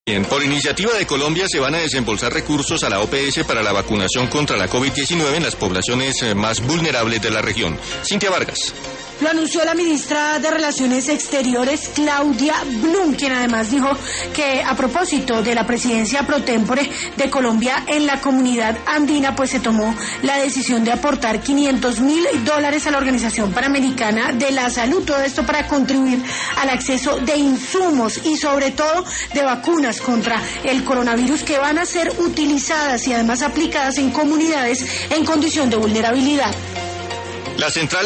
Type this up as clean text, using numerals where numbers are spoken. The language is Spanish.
Bien, por iniciativa de Colombia se van a desembolsar recursos a la OPS para la vacunación contra la COVID-19 en las poblaciones más vulnerables de la región. Cintia Vargas. Lo anunció la ministra de Relaciones Exteriores, Claudia Blum, quien además dijo que a propósito de la presidencia pro tempore de Colombia en la comunidad andina, pues se tomó la decisión de aportar $500.000 a la Organización Panamericana de la Salud, todo esto para contribuir al acceso de insumos y sobre todo de vacunas contra el coronavirus que van a ser utilizadas y además aplicadas en comunidades en condición de vulnerabilidad. La central